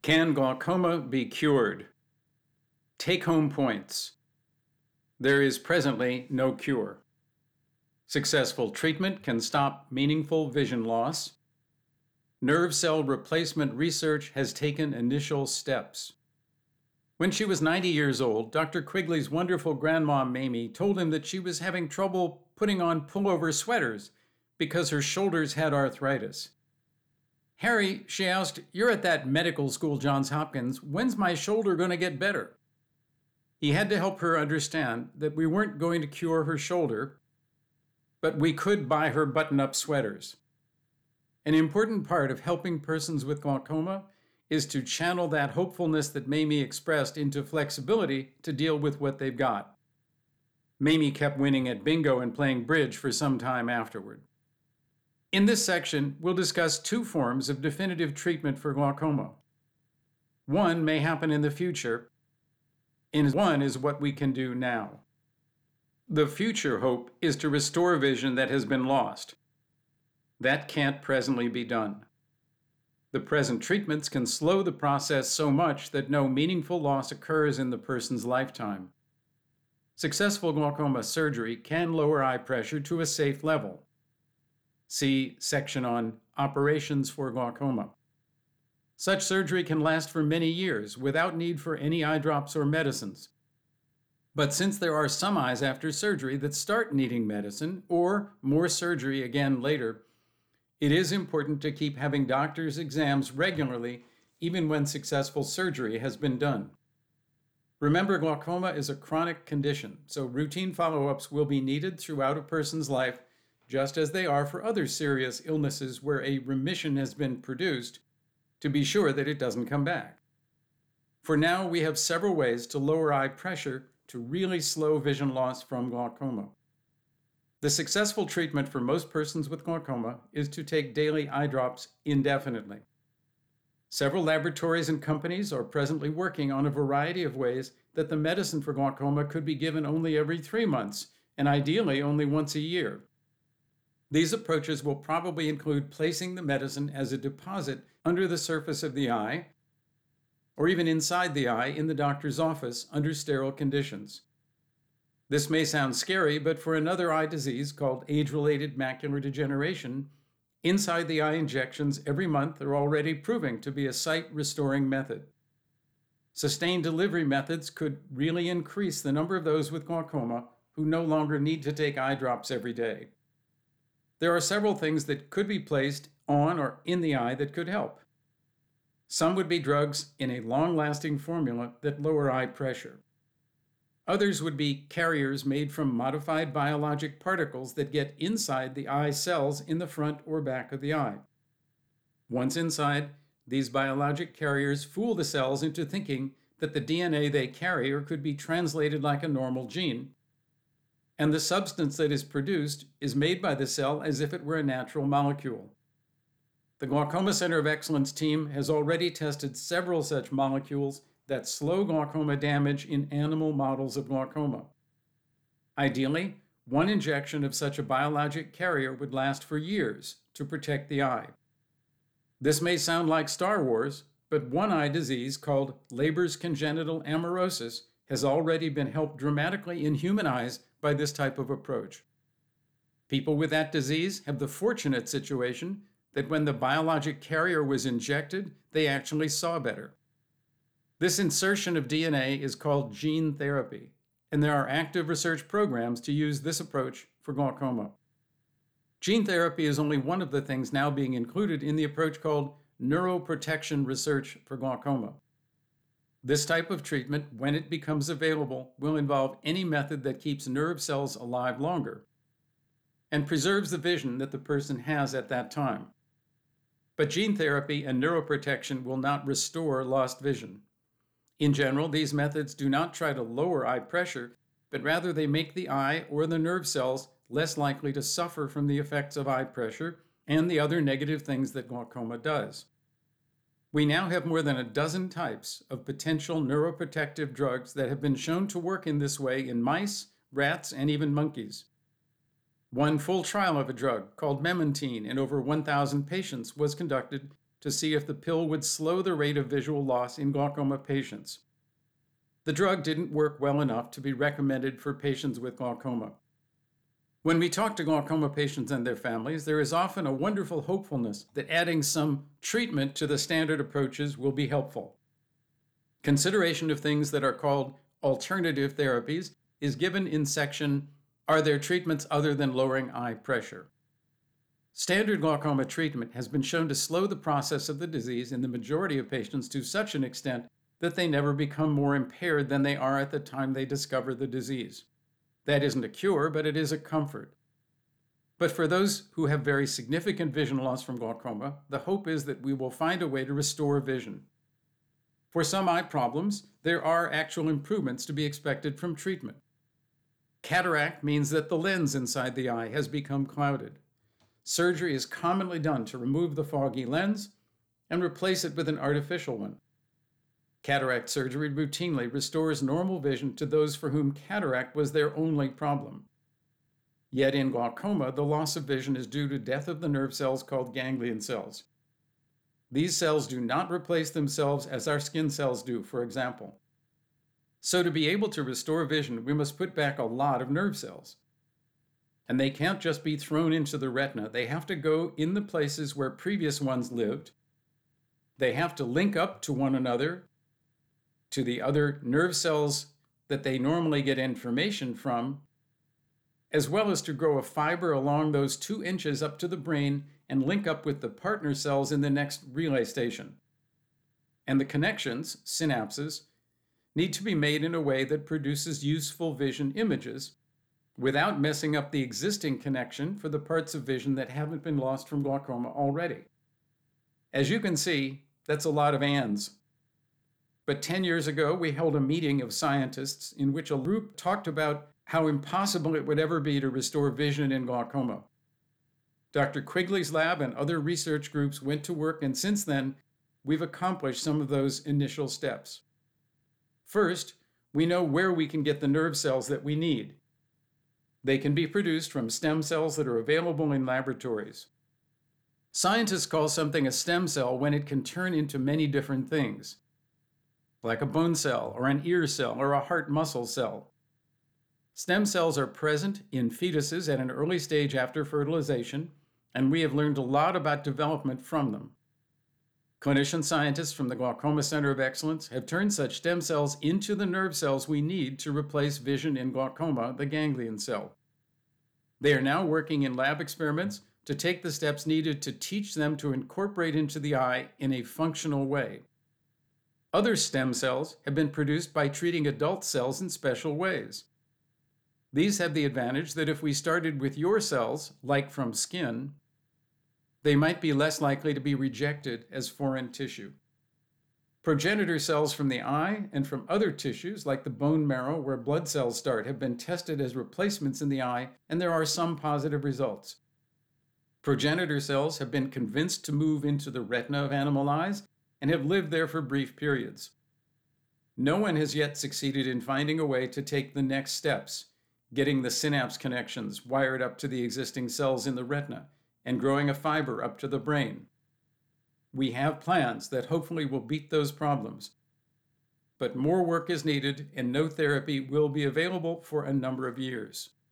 Can glaucoma be cured? Take-home points. There is presently no cure. Successful treatment can stop meaningful vision loss. Nerve cell replacement research has taken initial steps. When she was 90 years old, Dr. Quigley's wonderful grandma Mamie told him that she was having trouble putting on pullover sweaters because her shoulders had arthritis. "Harry," she asked, "you're at that medical school, Johns Hopkins. When's my shoulder going to get better?" He had to help her understand that we weren't going to cure her shoulder, but we could buy her button-up sweaters. An important part of helping persons with glaucoma is to channel that hopefulness that Mamie expressed into flexibility to deal with what they've got. Mamie kept winning at bingo and playing bridge for some time afterward. In this section, we'll discuss two forms of definitive treatment for glaucoma. One may happen in the future, and one is what we can do now. The future hope is to restore vision that has been lost. That can't presently be done. The present treatments can slow the process so much that no meaningful loss occurs in the person's lifetime. Successful glaucoma surgery can lower eye pressure to a safe level. See section on operations for glaucoma. Such surgery can last for many years without need for any eye drops or medicines. But since there are some eyes after surgery that start needing medicine or more surgery again later, it is important to keep having doctor's exams regularly, even when successful surgery has been done. Remember, glaucoma is a chronic condition, so routine follow-ups will be needed throughout a person's life, just as they are for other serious illnesses where a remission has been produced, to be sure that it doesn't come back. For now, we have several ways to lower eye pressure to really slow vision loss from glaucoma. The successful treatment for most persons with glaucoma is to take daily eye drops indefinitely. Several laboratories and companies are presently working on a variety of ways that the medicine for glaucoma could be given only every 3 months, and ideally only once a year. These approaches will probably include placing the medicine as a deposit under the surface of the eye, or even inside the eye in the doctor's office under sterile conditions. This may sound scary, but for another eye disease called age-related macular degeneration, inside the eye injections every month are already proving to be a sight-restoring method. Sustained delivery methods could really increase the number of those with glaucoma who no longer need to take eye drops every day. There are several things that could be placed on or in the eye that could help. Some would be drugs in a long-lasting formula that lower eye pressure. Others would be carriers made from modified biologic particles that get inside the eye cells in the front or back of the eye. Once inside, these biologic carriers fool the cells into thinking that the DNA they carry could be translated like a normal gene, and the substance that is produced is made by the cell as if it were a natural molecule. The Glaucoma Center of Excellence team has already tested several such molecules that slow glaucoma damage in animal models of glaucoma. Ideally, one injection of such a biologic carrier would last for years to protect the eye. This may sound like Star Wars, but one eye disease called Leber's congenital amaurosis has already been helped dramatically in human eyes by this type of approach. People with that disease have the fortunate situation that when the biologic carrier was injected, they actually saw better. This insertion of DNA is called gene therapy, and there are active research programs to use this approach for glaucoma. Gene therapy is only one of the things now being included in the approach called neuroprotection research for glaucoma. This type of treatment, when it becomes available, will involve any method that keeps nerve cells alive longer and preserves the vision that the person has at that time. But gene therapy and neuroprotection will not restore lost vision. In general, these methods do not try to lower eye pressure, but rather they make the eye or the nerve cells less likely to suffer from the effects of eye pressure and the other negative things that glaucoma does. We now have more than a dozen types of potential neuroprotective drugs that have been shown to work in this way in mice, rats, and even monkeys. One full trial of a drug called memantine in over 1,000 patients was conducted to see if the pill would slow the rate of visual loss in glaucoma patients. The drug didn't work well enough to be recommended for patients with glaucoma. When we talk to glaucoma patients and their families, there is often a wonderful hopefulness that adding some treatment to the standard approaches will be helpful. Consideration of things that are called alternative therapies is given in section, Are there treatments other than lowering eye pressure? Standard glaucoma treatment has been shown to slow the process of the disease in the majority of patients to such an extent that they never become more impaired than they are at the time they discover the disease. That isn't a cure, but it is a comfort. But for those who have very significant vision loss from glaucoma, the hope is that we will find a way to restore vision. For some eye problems, there are actual improvements to be expected from treatment. Cataract means that the lens inside the eye has become clouded. Surgery is commonly done to remove the foggy lens and replace it with an artificial one. Cataract surgery routinely restores normal vision to those for whom cataract was their only problem. Yet in glaucoma, the loss of vision is due to death of the nerve cells called ganglion cells. These cells do not replace themselves as our skin cells do, for example. So to be able to restore vision, we must put back a lot of nerve cells. And they can't just be thrown into the retina. They have to go in the places where previous ones lived. They have to link up to one another, to the other nerve cells that they normally get information from, as well as to grow a fiber along those 2 inches up to the brain and link up with the partner cells in the next relay station. And the connections, synapses, need to be made in a way that produces useful vision images without messing up the existing connection for the parts of vision that haven't been lost from glaucoma already. As you can see, that's a lot of ands. But 10 years ago, we held a meeting of scientists in which a group talked about how impossible it would ever be to restore vision in glaucoma. Dr. Quigley's lab and other research groups went to work, and since then, we've accomplished some of those initial steps. First, we know where we can get the nerve cells that we need. They can be produced from stem cells that are available in laboratories. Scientists call something a stem cell when it can turn into many different things, like a bone cell or an ear cell or a heart muscle cell. Stem cells are present in fetuses at an early stage after fertilization, and we have learned a lot about development from them. Clinician scientists from the Glaucoma Center of Excellence have turned such stem cells into the nerve cells we need to replace vision in glaucoma, the ganglion cell. They are now working in lab experiments to take the steps needed to teach them to incorporate into the eye in a functional way. Other stem cells have been produced by treating adult cells in special ways. These have the advantage that if we started with your cells, like from skin, they might be less likely to be rejected as foreign tissue. Progenitor cells from the eye and from other tissues, like the bone marrow where blood cells start, have been tested as replacements in the eye, and there are some positive results. Progenitor cells have been convinced to move into the retina of animal eyes and have lived there for brief periods. No one has yet succeeded in finding a way to take the next steps, getting the synapse connections wired up to the existing cells in the retina, and growing a fiber up to the brain. We have plans that hopefully will beat those problems. But more work is needed, and no therapy will be available for a number of years.